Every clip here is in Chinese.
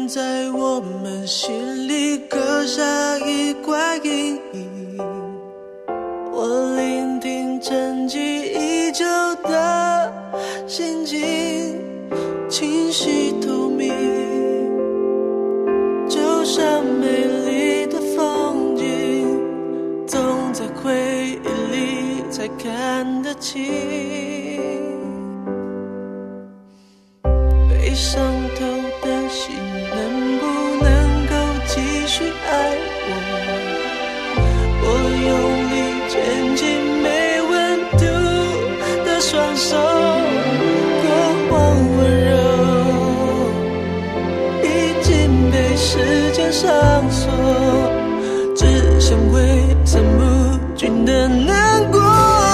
在我们心里刻下一块阴影。我聆听沉寂已久的心境，清晰透明，就像美丽的风景，总在回忆里才看得清。被伤透的心能不能够继续爱我？我用力牵紧没温度的双手，过往温柔已经被时间上锁，只剩挥散不尽的难过。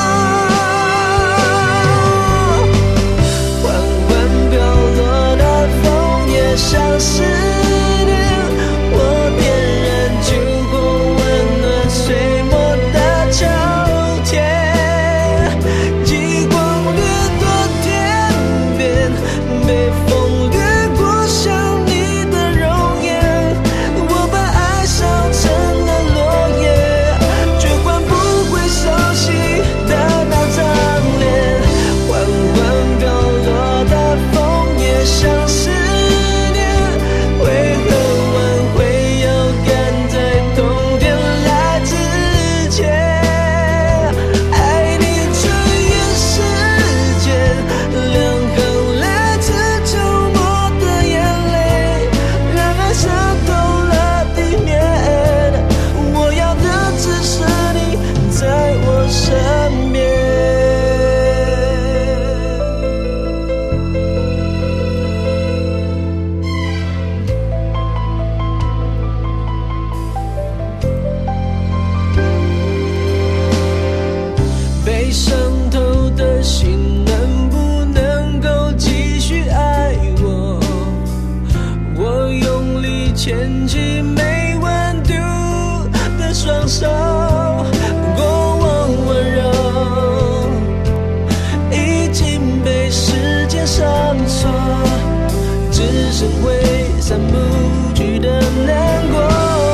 像思念，我点燃烛火，温暖岁末的秋天。极光掠过天边，被风掠过想你的容颜。我把爱烧成了落叶，却换不回熟悉的那张脸。缓缓飘落的枫叶，像是牵起没温度的双手，过往温柔已经被时间上锁，只剩挥散不去的难过。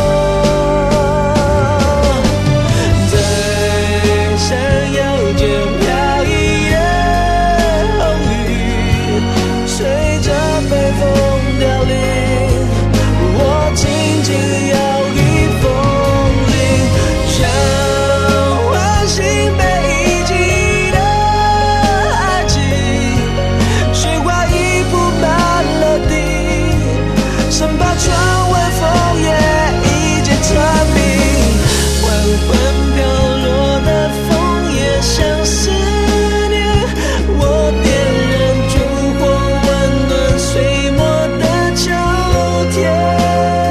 在闪耀间飘逸的红雨，随着北风凋零。轻轻摇曳风铃，想唤醒被遗弃的爱情。雪花已铺满了地，生怕窗外枫叶一结穿冰。缓缓飘落的枫叶像思念，我点燃烛火，温暖岁末的秋天。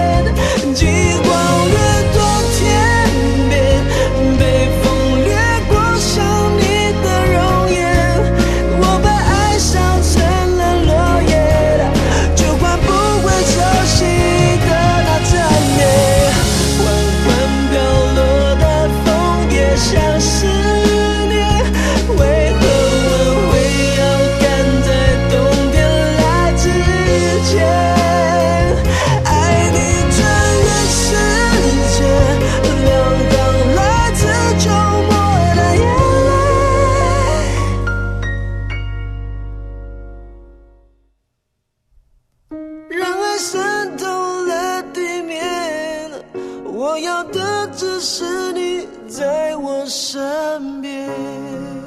渗透了地面，我要的只是你在我身边。